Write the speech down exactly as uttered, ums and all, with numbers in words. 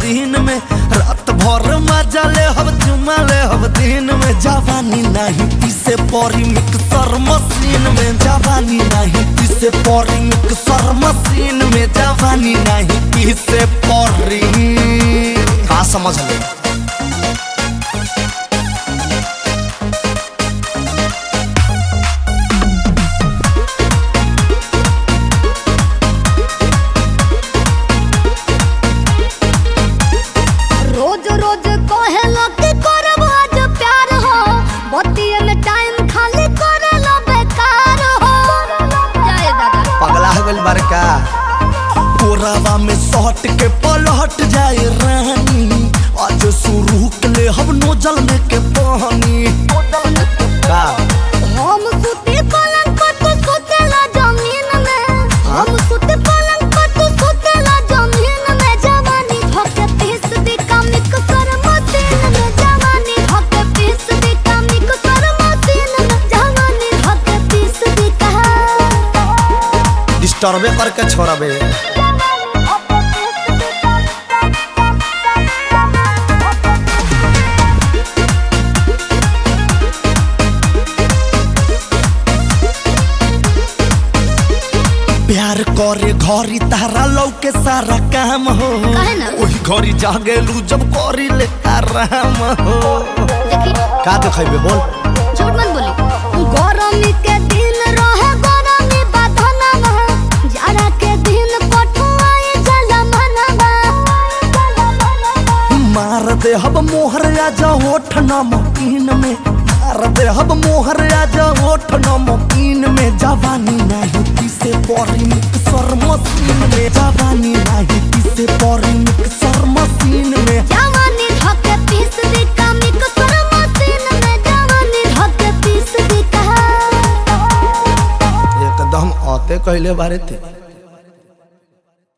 दिन में, रात भर मजा ले हब चुमा ले हब दिन में। जवानी नहीं पीसे परी मिक्सर मशीन में, जवानी नहीं पीसे परी मिक्सर मशीन में, जवानी नहीं पीसे परी। हाँ समझ ले। रोज रोज कहेला कि करब आज प्यार हो, बतिये में टाइम खाली करेला बेकार हो। जाए दादा पगला हो गइल बारे का, कोरावा में सट के पलट जाए रानी, आज शुरू के ले हम नोजल में के पानी का। हम सुते पलंग पर तू सुतेला जमीन में, हम सुते पलंग पर तू सुतेला जमीन में। जवानी धोके पीस दी का मिक्सर मशीन में, जवानी धोके पीस दी का मिक्सर मशीन में, जवानी धोके पीस दी का। डिस्टर्बे करके छोड़बे। प्यार करे घरी तारा लौके सारा काम हो, काहे ना? वही घरी जागेलू जब करी ले आराम हो। देखी का देखेबे बोल, झूठ मत बोली। गरमी के दिन रहे गरमी बधनवा, जाड़ा के दिन कठुआई जलमनवा। मार दे हब मोहर आजा होठ नमकीन में, मार दे हब मोहर आजा होठ नमकीन में। जवानी नहीं पीसे परी मिक्सर मशीन में, जवानी नहीं पीसे परी मिक्सर मशीन में। जवानी धोके पीस दी का मिक्सर मशीन में, जवानी धोके पीस दी का। एकदम आते कहले बारे थे।